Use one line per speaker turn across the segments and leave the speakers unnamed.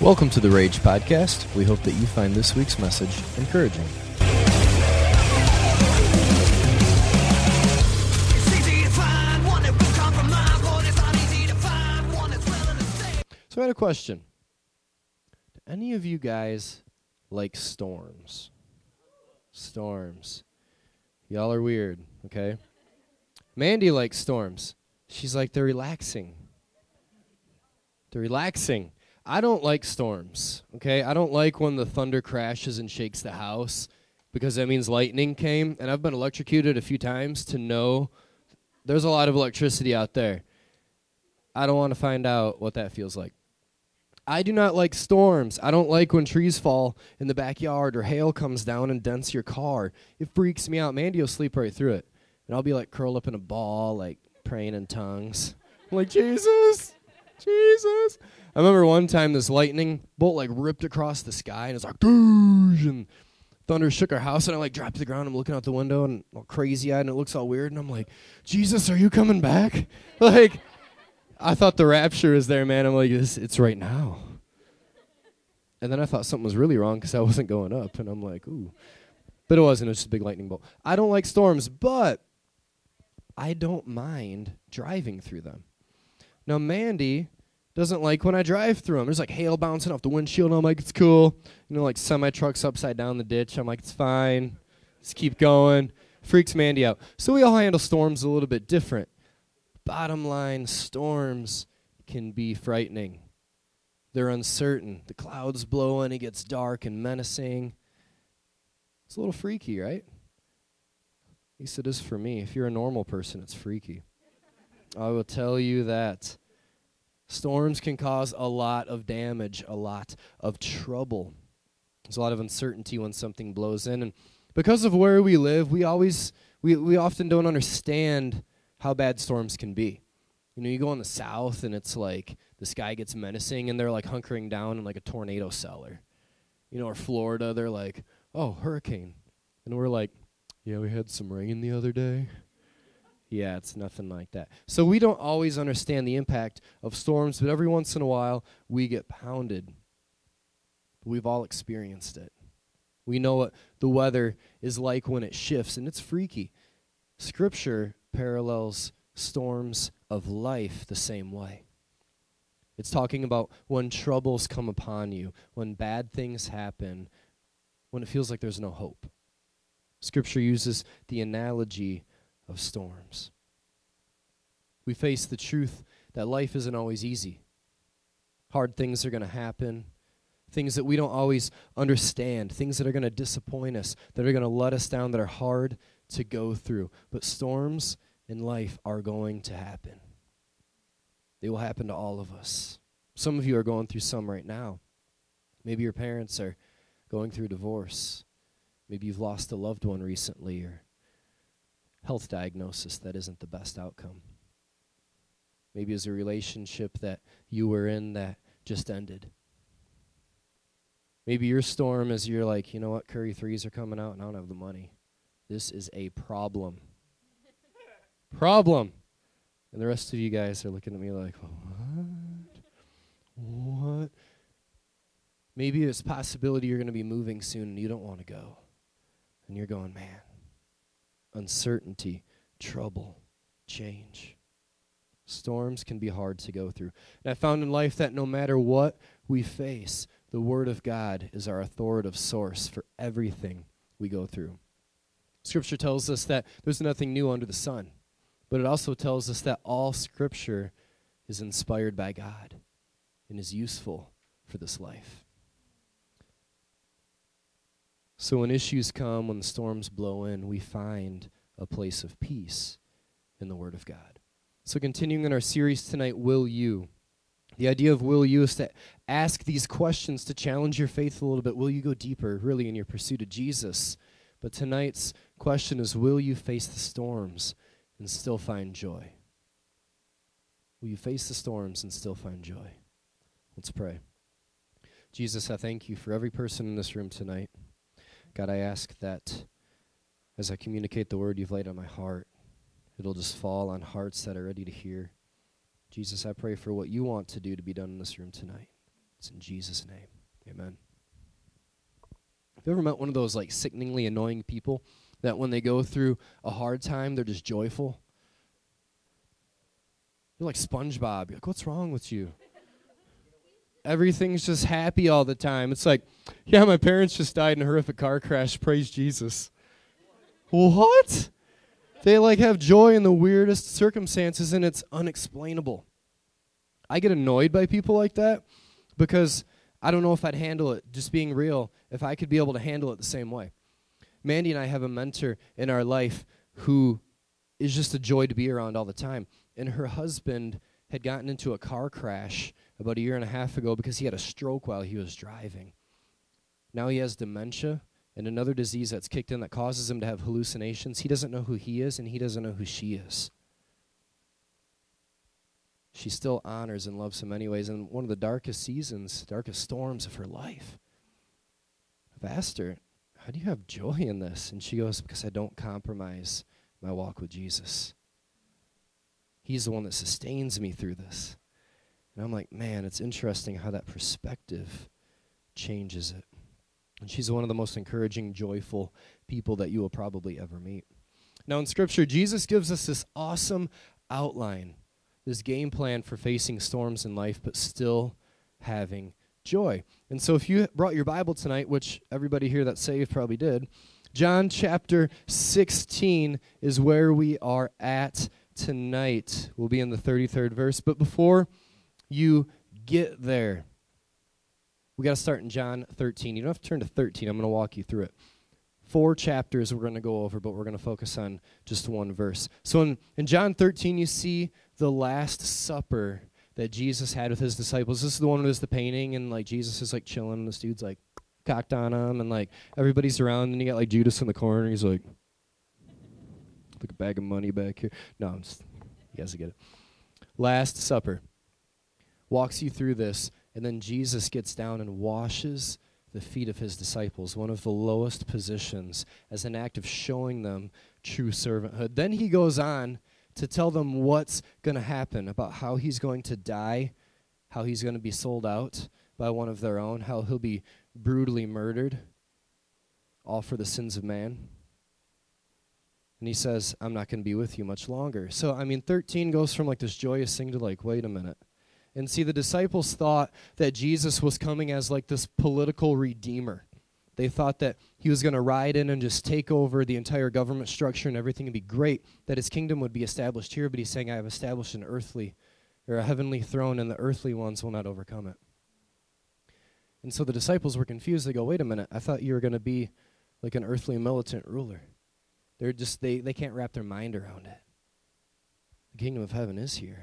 Welcome to the Rage Podcast. We hope that you find this week's message encouraging. So I had a question. Do any of you guys like storms? Storms. Y'all are weird, okay? Mandy likes storms. She's like, they're relaxing. They're relaxing. I don't like storms, okay? I don't like when the thunder crashes and shakes the house because that means lightning came. And I've been electrocuted a few times to know there's a lot of electricity out there. I don't want to find out what that feels like. I do not like storms. I don't like when trees fall in the backyard or hail comes down and dents your car. It freaks me out. Mandy will sleep right through it. And I'll be like curled up in a ball, like praying in tongues. I'm like, Jesus, Jesus. I remember one time this lightning bolt like ripped across the sky and it's like, doosh, and thunder shook our house and I like dropped to the ground. I'm looking out the window and all crazy-eyed and it looks all weird. And I'm like, Jesus, are you coming back? Like, I thought the rapture is there, man. I'm like, it's right now. And then I thought something was really wrong because I wasn't going up. And I'm like, ooh. But it wasn't. It was just a big lightning bolt. I don't like storms, but I don't mind driving through them. Now, Mandy doesn't like when I drive through them. There's like hail bouncing off the windshield. And I'm like, it's cool. You know, like semi-trucks upside down the ditch. I'm like, it's fine. Just keep going. Freaks Mandy out. So we all handle storms a little bit different. Bottom line, storms can be frightening. They're uncertain. The clouds blow and it gets dark and menacing. It's a little freaky, right? At least it is for me. If you're a normal person, it's freaky. I will tell you that. Storms can cause a lot of damage, a lot of trouble. There's a lot of uncertainty when something blows in. And because of where we live, we often don't understand how bad storms can be. You know, you go in the south and it's like the sky gets menacing and they're like hunkering down in like a tornado cellar. You know, or Florida, they're like, oh, hurricane. And we're like, yeah, we had some rain the other day. Yeah, it's nothing like that. So we don't always understand the impact of storms, but every once in a while we get pounded. We've all experienced it. We know what the weather is like when it shifts, and it's freaky. Scripture parallels storms of life the same way. It's talking about when troubles come upon you, when bad things happen, when it feels like there's no hope. Scripture uses the analogy of storms. We face the truth that life isn't always easy. Hard things are going to happen. Things that we don't always understand. Things that are going to disappoint us, that are going to let us down, that are hard to go through. But storms in life are going to happen. They will happen to all of us. Some of you are going through some right now. Maybe your parents are going through divorce. Maybe you've lost a loved one recently or health diagnosis that isn't the best outcome. Maybe it's a relationship that you were in that just ended. Maybe your storm is you're like, you know what, Curry 3s are coming out and I don't have the money. This is a problem. Problem. And the rest of you guys are looking at me like, what? Maybe it's a possibility you're going to be moving soon and you don't want to go. And you're going, man, uncertainty, trouble, change. Storms can be hard to go through. And I found in life that no matter what we face, the Word of God is our authoritative source for everything we go through. Scripture tells us that there's nothing new under the sun, but it also tells us that all Scripture is inspired by God and is useful for this life. So when issues come, when the storms blow in, we find a place of peace in the Word of God. So continuing in our series tonight, Will You? The idea of will you is to ask these questions to challenge your faith a little bit. Will you go deeper, really, in your pursuit of Jesus? But tonight's question is, will you face the storms and still find joy? Will you face the storms and still find joy? Let's pray. Jesus, I thank you for every person in this room tonight. God, I ask that as I communicate the word you've laid on my heart, it'll just fall on hearts that are ready to hear. Jesus, I pray for what you want to do to be done in this room tonight. It's in Jesus' name. Amen. Have you ever met one of those like sickeningly annoying people that when they go through a hard time, they're just joyful? You're like SpongeBob. You're like, what's wrong with you? Everything's just happy all the time. It's like, yeah, my parents just died in a horrific car crash. Praise Jesus. What? They like have joy in the weirdest circumstances, and it's unexplainable. I get annoyed by people like that because I don't know if I'd handle it, just being real, if I could be able to handle it the same way. Mandy and I have a mentor in our life who is just a joy to be around all the time. And her husband had gotten into a car crash about a year and a half ago because he had a stroke while he was driving. Now he has dementia and another disease that's kicked in that causes him to have hallucinations. He doesn't know who he is, and he doesn't know who she is. She still honors and loves him anyways, in one of the darkest seasons, darkest storms of her life. I've asked her, how do you have joy in this? And she goes, because I don't compromise my walk with Jesus. He's the one that sustains me through this. And I'm like, man, it's interesting how that perspective changes it. And she's one of the most encouraging, joyful people that you will probably ever meet. Now in Scripture, Jesus gives us this awesome outline, this game plan for facing storms in life, but still having joy. And so if you brought your Bible tonight, which everybody here that's saved probably did, John chapter 16 is where we are at tonight. We'll be in the 33rd verse. But before you get there, we got to start in John 13. You don't have to turn to 13. I'm going to walk you through it. 4 chapters we're going to go over, but we're going to focus on just one verse. So in John 13, you see the Last Supper that Jesus had with his disciples. This is the one with the painting, and like Jesus is like chilling, and this dude's like cocked on him, and like everybody's around, and you got like Judas in the corner. He's like a bag of money back here. No, I'm just, you guys get it. Last Supper walks you through this, and then Jesus gets down and washes the feet of his disciples, one of the lowest positions, as an act of showing them true servanthood. Then he goes on to tell them what's going to happen, about how he's going to die, how he's going to be sold out by one of their own, how he'll be brutally murdered, all for the sins of man. And he says, I'm not going to be with you much longer. So, 13 goes from like this joyous thing to like, wait a minute. And see, the disciples thought that Jesus was coming as like this political redeemer. They thought that he was going to ride in and just take over the entire government structure and everything would be great, that his kingdom would be established here. But he's saying, I have established an earthly or a heavenly throne, and the earthly ones will not overcome it. And so the disciples were confused. They go, wait a minute, I thought you were going to be like an earthly militant ruler. They're just, they can't wrap their mind around it. The kingdom of heaven is here,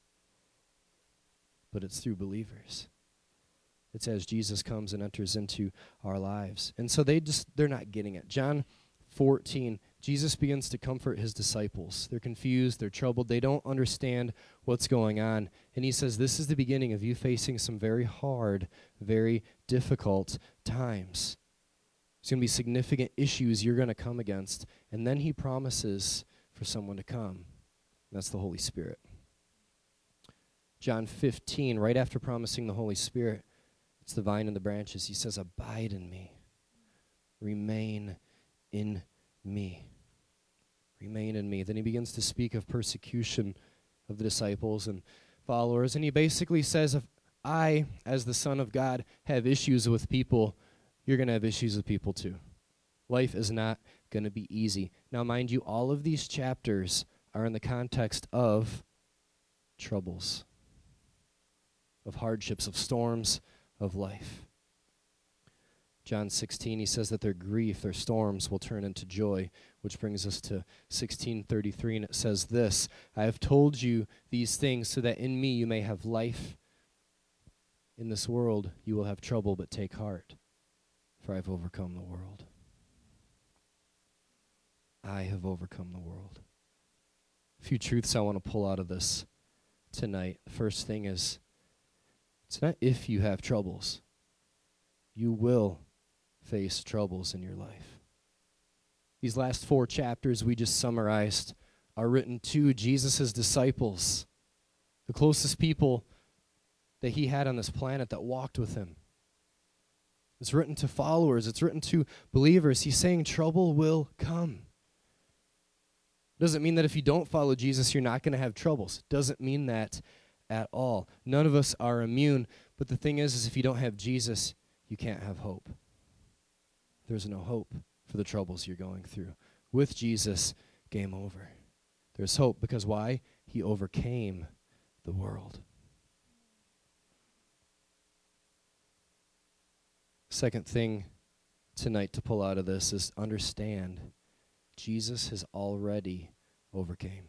but it's through believers. It's as Jesus comes and enters into our lives. And so they're not getting it. John 14, Jesus begins to comfort his disciples. They're confused, they're troubled, they don't understand what's going on. And he says, this is the beginning of you facing some very hard, very difficult times. There's going to be significant issues you're going to come against. And then he promises for someone to come. That's the Holy Spirit. John 15, right after promising the Holy Spirit, it's the vine and the branches. He says, abide in me. Remain in me. Remain in me. Then he begins to speak of persecution of the disciples and followers. And he basically says, if I, as the Son of God, have issues with people, you're going to have issues with people too. Life is not going to be easy. Now, mind you, all of these chapters are in the context of troubles, of hardships, of storms of life. John 16, he says that their grief, their storms will turn into joy, which brings us to 16:33, and it says this, I have told you these things so that in me you may have life. In this world you will have trouble, but take heart, for I have overcome the world. I have overcome the world. A few truths I want to pull out of this tonight. The first thing is, it's not if you have troubles. You will face troubles in your life. These last 4 chapters we just summarized are written to Jesus' disciples, the closest people that he had on this planet that walked with him. It's written to followers. It's written to believers. He's saying trouble will come. Doesn't mean that if you don't follow Jesus, you're not going to have troubles. Doesn't mean that at all. None of us are immune. But the thing is if you don't have Jesus, you can't have hope. There's no hope for the troubles you're going through. With Jesus, game over. There's hope because why? He overcame the world. Second thing tonight to pull out of this is understand Jesus has already overcame.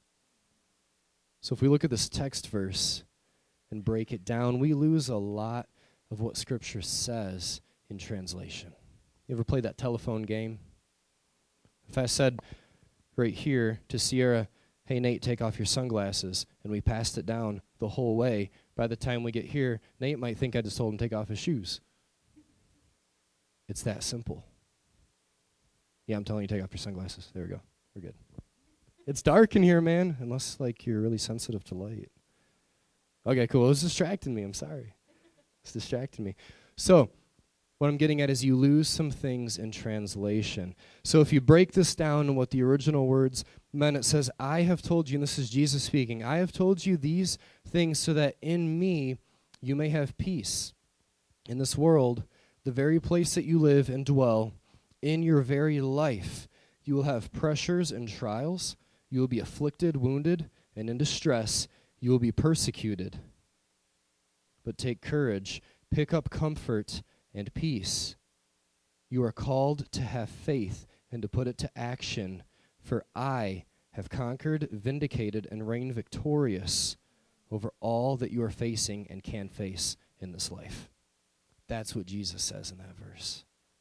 So if we look at this text verse and break it down, we lose a lot of what Scripture says in translation. You ever played that telephone game? If I said right here to Sierra, hey, Nate, take off your sunglasses, and we passed it down the whole way, by the time we get here, Nate might think I just told him to take off his shoes. It's that simple. Yeah, I'm telling you, take off your sunglasses. There we go. We're good. It's dark in here, man, unless, you're really sensitive to light. Okay, cool. It was distracting me. I'm sorry. It's distracting me. So, what I'm getting at is you lose some things in translation. So if you break this down to what the original words meant, it says, I have told you, and this is Jesus speaking, I have told you these things so that in me you may have peace. In this world, the very place that you live and dwell, in your very life, you will have pressures and trials. You will be afflicted, wounded, and in distress. You will be persecuted. But take courage, pick up comfort and peace. You are called to have faith and to put it to action, for I have conquered, vindicated, and reigned victorious over all that you are facing and can face in this life. That's what Jesus says in that verse.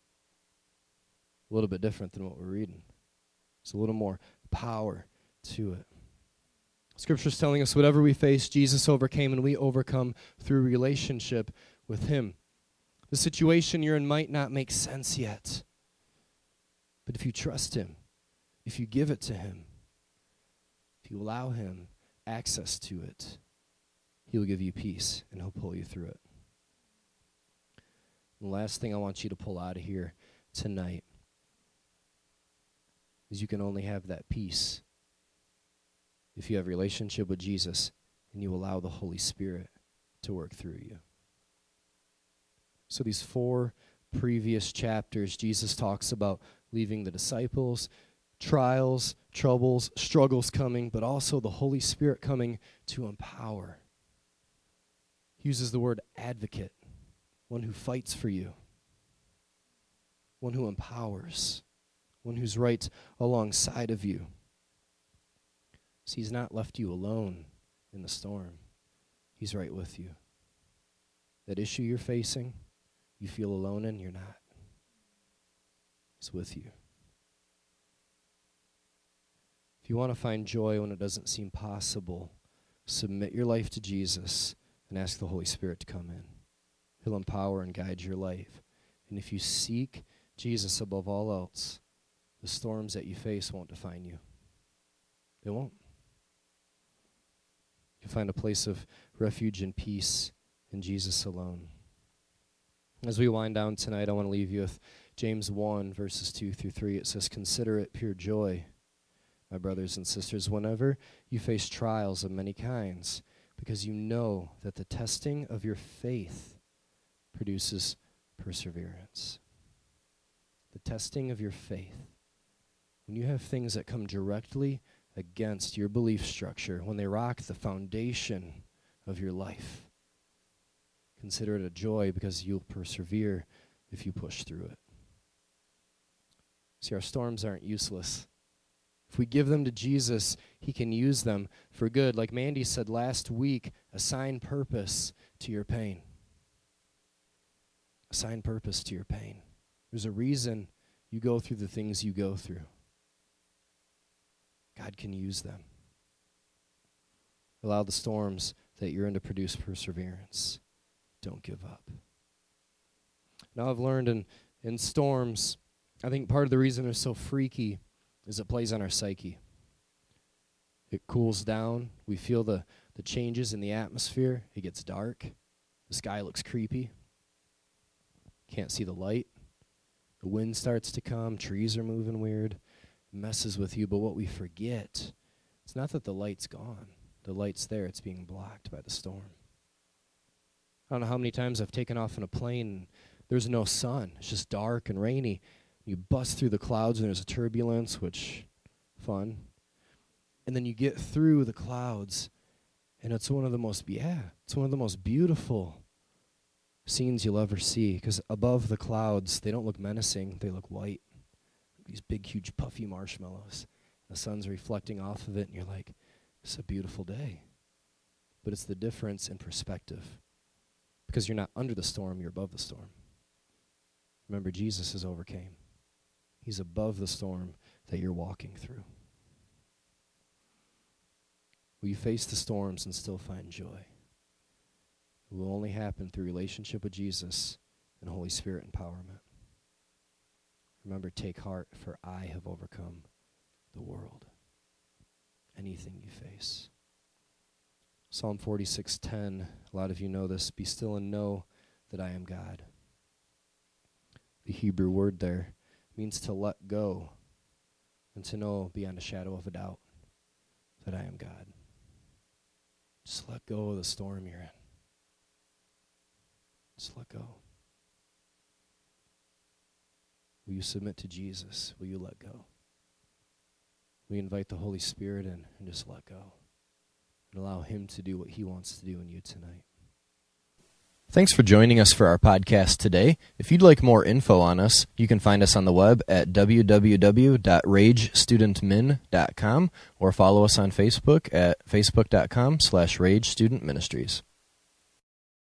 A little bit different than what we're reading. There's a little more power to it. Scripture's telling us whatever we face, Jesus overcame, and we overcome through relationship with him. The situation you're in might not make sense yet. But if you trust him, if you give it to him, if you allow him access to it, he'll give you peace and he'll pull you through it. And the last thing I want you to pull out of here tonight is you can only have that peace if you have a relationship with Jesus and you allow the Holy Spirit to work through you. So these 4 previous chapters, Jesus talks about leaving the disciples, trials, troubles, struggles coming, but also the Holy Spirit coming to empower. He uses the word advocate, one who fights for you, one who empowers, one who's right alongside of you. So he's not left you alone in the storm. He's right with you. That issue you're facing, you feel alone in, you're not. He's with you. If you want to find joy when it doesn't seem possible, submit your life to Jesus and ask the Holy Spirit to come in. He'll empower and guide your life. And if you seek Jesus above all else, the storms that you face won't define you. They won't. You'll find a place of refuge and peace in Jesus alone. As we wind down tonight, I want to leave you with James 1, verses 2 through 3. It says, consider it pure joy, my brothers and sisters, whenever you face trials of many kinds, because you know that the testing of your faith produces perseverance. The testing of your faith. When you have things that come directly against your belief structure, when they rock the foundation of your life, consider it a joy because you'll persevere if you push through it. See, our storms aren't useless. If we give them to Jesus, he can use them for good. Like Mandy said last week, assign purpose to your pain. Assign purpose to your pain. There's a reason you go through the things you go through. God can use them. Allow the storms that you're in to produce perseverance. Don't give up. Now I've learned in storms, I think part of the reason they're so freaky is it plays on our psyche. It cools down. We feel the changes in the atmosphere. It gets dark. The sky looks creepy. Can't see the light. The wind starts to come. Trees are moving weird. It messes with you. But what we forget, it's not that the light's gone. The light's there. It's being blocked by the storm. I don't know how many times I've taken off in a plane and there's no sun. It's just dark and rainy. You bust through the clouds and there's a turbulence, which, fun. And then you get through the clouds and it's one of the most beautiful scenes you'll ever see, because above the clouds, they don't look menacing. They look white. These big, huge, puffy marshmallows. The sun's reflecting off of it and you're like, it's a beautiful day. But it's the difference in perspective. Because you're not under the storm, you're above the storm. Remember, Jesus has overcame. He's above the storm that you're walking through. Will you face the storms and still find joy? It will only happen through relationship with Jesus and Holy Spirit empowerment. Remember, take heart, for I have overcome the world. Anything you face. Psalm 46:10, a lot of you know this, be still and know that I am God. The Hebrew word there means to let go and to know beyond a shadow of a doubt that I am God. Just let go of the storm you're in. Just let go. Will you submit to Jesus? Will you let go? Will you invite the Holy Spirit in and just let go? And allow him to do what he wants to do in you tonight. Thanks for joining us for our podcast today. If you'd like more info on us, you can find us on the web at www.ragestudentmin.com or follow us on Facebook at facebook.com/ragestudentministries.